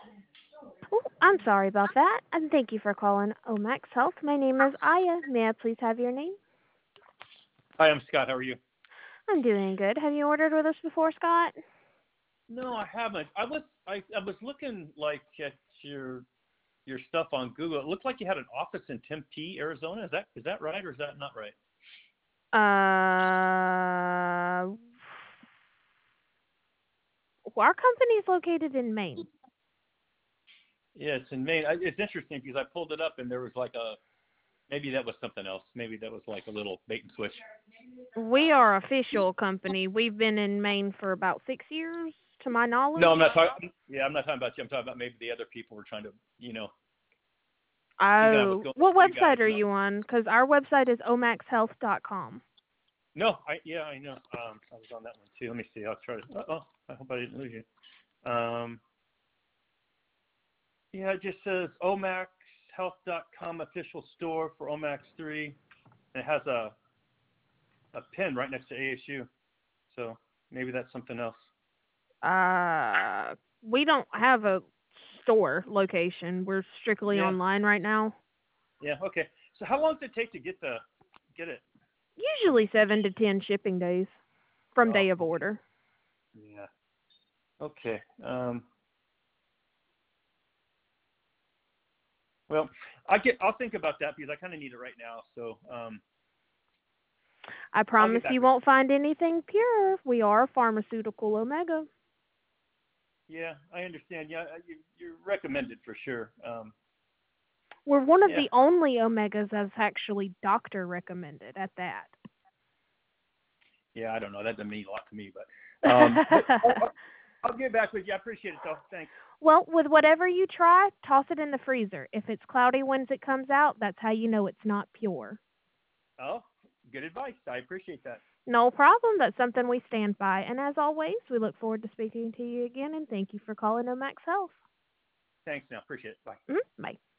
Oh, I'm sorry about that, and thank you for calling Omax Health. My name is Aya. May I please have your name? Hi, I'm Scott. How are you? I'm doing good. Have you ordered with us before, Scott? No, I haven't. I was looking like at your stuff on Google. It looked like you had an office in Tempe, Arizona. Is that right or is that not right? Uh, our company is located in Maine. Yeah, it's in Maine. It's interesting because I pulled it up and there was like maybe that was something else. Maybe that was like a little bait and switch. We are official company. We've been in Maine for about 6 years, to my No, knowledge. I'm not talking. Yeah, I'm not talking about you. I'm talking about maybe the other people were trying to, thinking I was Oh, going what to you guys. website are you on? Because our website is omaxhealth.com. No, I know. I was on that one too. Let me see. I'll try to. Oh, I hope I didn't lose you. Yeah, it just says omaxhealth.com official store for Omax 3. And it has a pin right next to ASU. So maybe that's something else. We don't have a store location. We're strictly Yeah, online right now. yeah, okay. So how long does it take to get it? Usually 7 to 10 shipping days from Oh, day of okay. order. Yeah. Okay. Well, I'll think about that because I kind of need it right now. So I I'll get promise back you with won't find anything pure. We are pharmaceutical Omega. you. Yeah, I understand. Yeah, you're recommended for sure. We're one of Yeah, the only Omegas that's actually doctor recommended at that. yeah. I don't know. That doesn't mean a lot to me, but I'll get back with you. I appreciate it, though. Thanks. Well, with whatever you try, toss it in the freezer. If it's cloudy when it comes out, that's how you know it's not pure. Oh, good advice. I appreciate that. No problem. That's something we stand by. And as always, we look forward to speaking to you again, and thank you for calling Omax Health. Thanks. Now, appreciate it. Bye. Bye.